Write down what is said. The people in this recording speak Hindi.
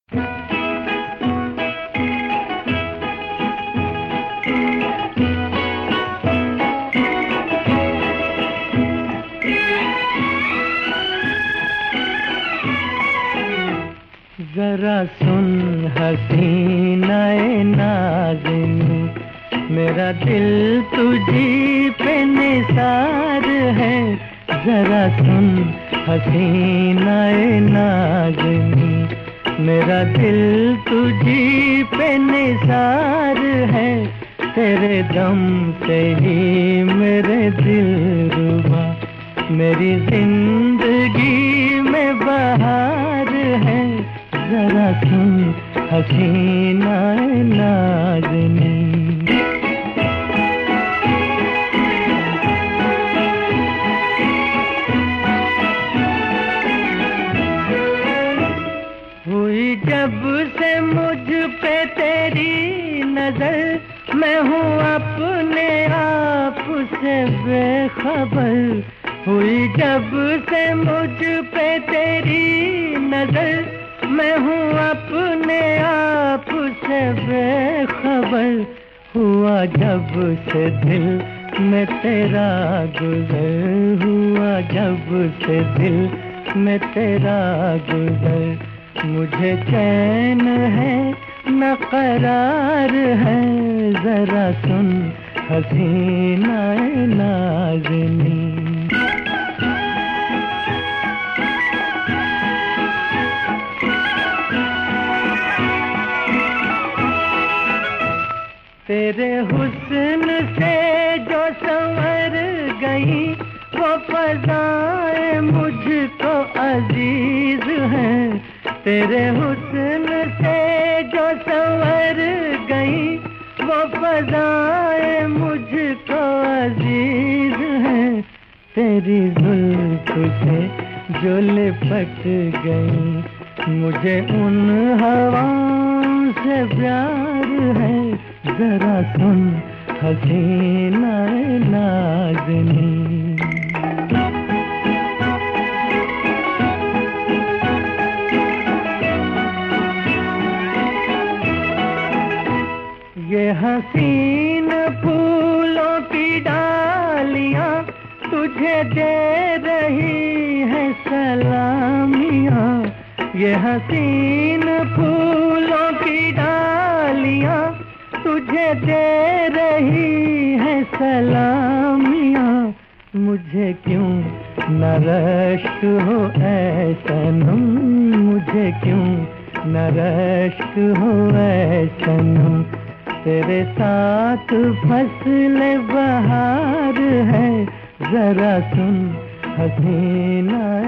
जरा सुन हसीनाए नाज़िनी, मेरा दिल तुझी पे निसार है। जरा सुन हसीनाए नाज़िनी, मेरा दिल तुझी पे निसार है। तेरे दम से ही मेरे दिल रुबा, मेरी जिंदगी में बहार है। जरा सुन हसीनाए नाज़िनी। हुई जब से मुझ पे तेरी नजर, मैं हूँ अपने आप से बेखबर। हुई जब से मुझ पे तेरी नजर, मैं हूँ अपने आप से बेखबर। हुआ जब से दिल में तेरा गुजर, हुआ जब से दिल में तेरा गुजर। मुझे चैन है न करार है। जरा सुन हसीनाए नाज़िनी। तेरे हुस्न से जो संवर गई, वो फ़ज़ाएं मुझको अजीज हैं। तेरे हुस्न से जो संवर गई, वो फ़ज़ाएं मुझको अजीज हैं। तेरी जुल्फ़ से जो लिपट गई, मुझे उन हवाओं से प्यार है। जरा सुन हसीनाए नाज़िनी। ये हसीन फूलों की डालियां तुझे दे रही है सलामियां। ये हसीन फूलों की डालियां तुझे दे रही है सलामियां। मुझे क्यों न रश्क हो ऐ सनम, मुझे क्यों न रश्क हो ऐ सनम। तेरे साथ फसले बहार है। जरा सुन हसीना